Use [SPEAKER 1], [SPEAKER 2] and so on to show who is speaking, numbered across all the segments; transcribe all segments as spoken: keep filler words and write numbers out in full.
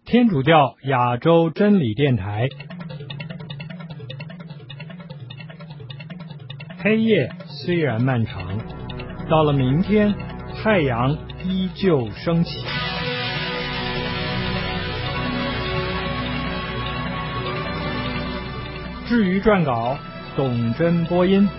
[SPEAKER 1] 天主教亚洲真理电台。黑夜虽然漫长，到了明天，太阳依旧升起。至于撰稿，董真播音。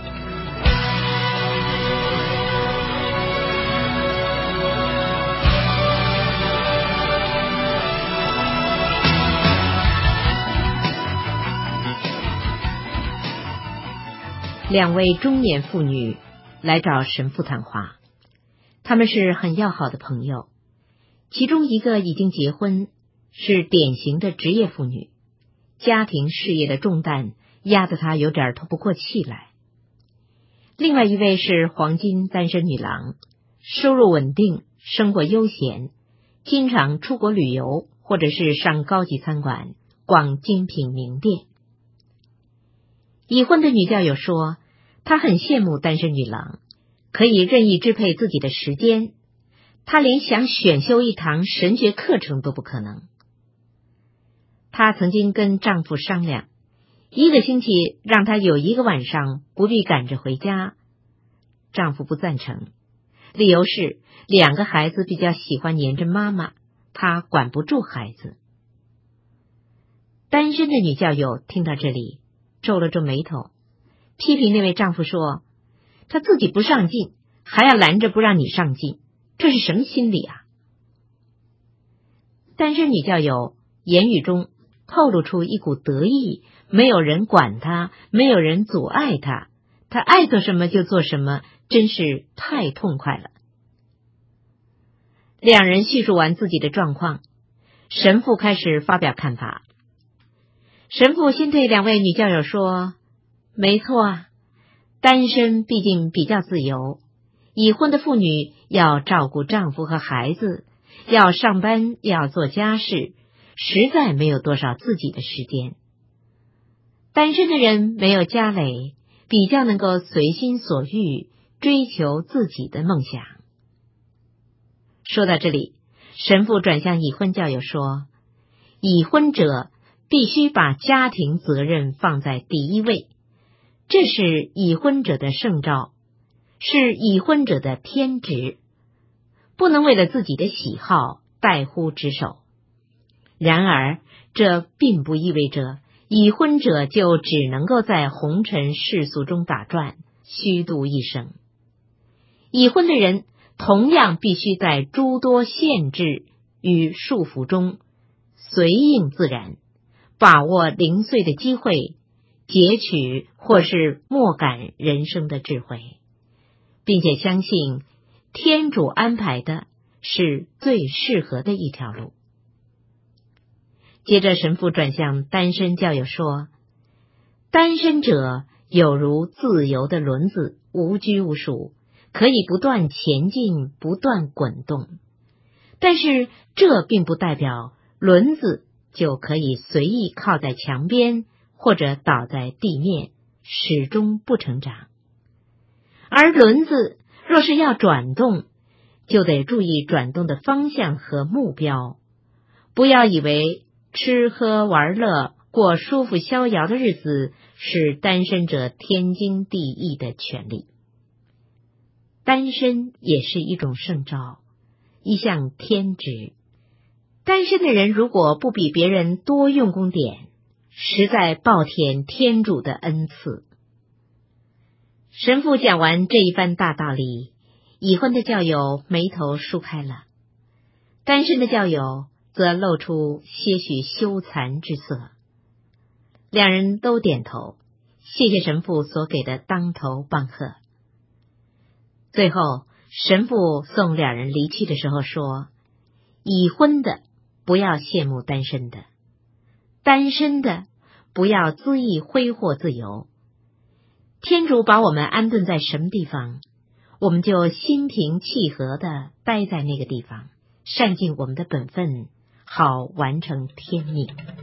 [SPEAKER 2] 两位中年妇女来找神父谈话，他们是很要好的朋友，其中一个已经结婚，是典型的职业妇女，家庭事业的重担压得她有点透不过气来。另外一位是黄金单身女郎，收入稳定，生活悠闲，经常出国旅游，或者是上高级餐馆，逛精品名店。已婚的女教友说，她很羡慕单身女郎，可以任意支配自己的时间，她连想选修一堂神学课程都不可能。她曾经跟丈夫商量，一个星期让她有一个晚上不必赶着回家，丈夫不赞成，理由是两个孩子比较喜欢黏着妈妈，她管不住孩子。单身的女教友听到这里皱了皱眉头，批评那位丈夫说，他自己不上进，还要拦着不让你上进，这是什么心理啊？单身女教友言语中透露出一股得意，没有人管她，没有人阻碍她，她爱做什么就做什么，真是太痛快了。两人叙述完自己的状况，神父开始发表看法。神父先对两位女教友说，没错啊，单身毕竟比较自由，已婚的妇女要照顾丈夫和孩子，要上班，要做家事，实在没有多少自己的时间。单身的人没有家累，比较能够随心所欲，追求自己的梦想。说到这里，神父转向已婚教友说，已婚者必须把家庭责任放在第一位，这是已婚者的圣召，是已婚者的天职，不能为了自己的喜好怠忽职守。然而，这并不意味着已婚者就只能够在红尘世俗中打转，虚度一生。已婚的人同样必须在诸多限制与束缚中随应自然，把握零碎的机会，截取或是默感人生的智慧，并且相信天主安排的是最适合的一条路。接着神父转向单身教友说，单身者有如自由的轮子，无拘无束，可以不断前进，不断滚动，但是这并不代表轮子就可以随意靠在墙边或者倒在地面，始终不成长。而轮子若是要转动，就得注意转动的方向和目标，不要以为吃喝玩乐，过舒服逍遥的日子是单身者天经地义的权利。单身也是一种圣召，一项天职。单身的人如果不比别人多用功点，实在暴殄天主的恩赐。神父讲完这一番大道理，已婚的教友眉头舒开了，单身的教友则露出些许羞惭之色。两人都点头，谢谢神父所给的当头棒喝。最后，神父送两人离去的时候说，已婚的不要羡慕单身的，单身的不要恣意挥霍自由。天主把我们安顿在什么地方，我们就心平气和地待在那个地方，善尽我们的本分，好完成天命。